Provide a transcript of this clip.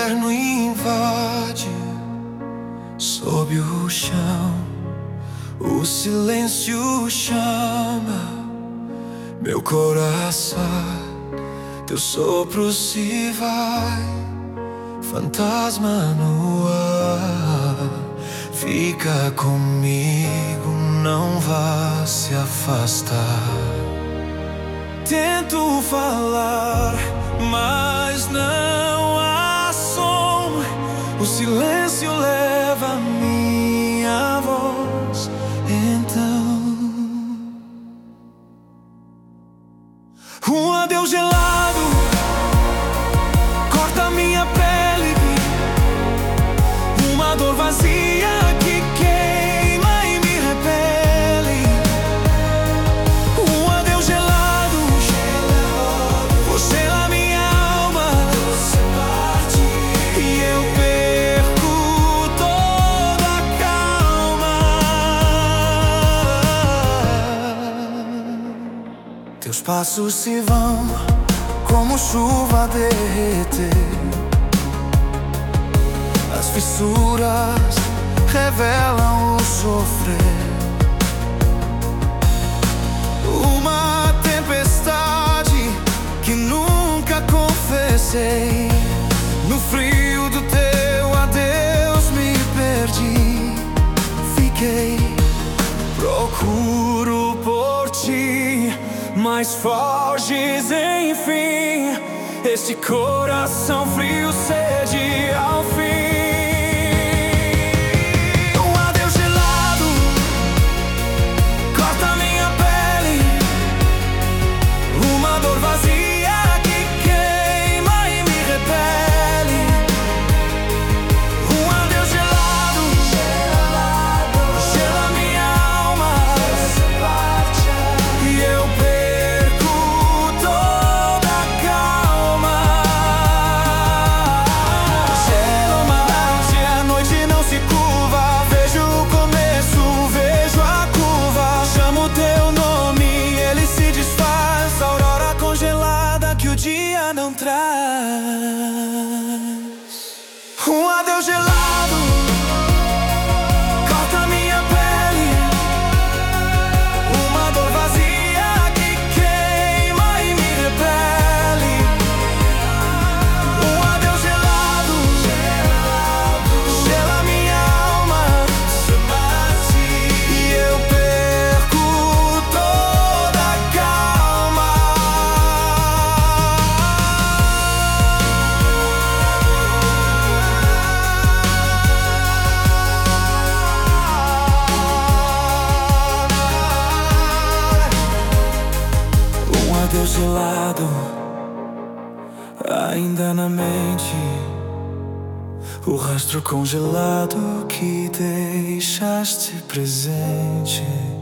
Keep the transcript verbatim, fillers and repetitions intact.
inverno invade sob o chão, o silêncio chama meu coração. Teu sopro se vai, fantasma no ar. Fica comigo, não vá se afastar. Tento falar, mas não há som. O silêncio leva a minha voz. Então, um adeus gelado corta minha pele, uma dor vazia que queima e me repele. Um adeus gelado, você na minha alma, e eu perco toda a calma. Teus passos se vão como chuva a derreter. As fissuras revelam o sofrer. Uma tempestade que nunca confessei. No frio do teu adeus me perdi. Fiquei, procuro por ti, mas foges enfim. Este coração frio cede ao fim. Não traz um adeus gelado, corta minha pele, uma dor vazia que queima e me repele. Um adeus gelado, gela minha alma, e eu perco toda a calma. Adeus gelado, ainda na mente, o rastro congelado que deixaste presente.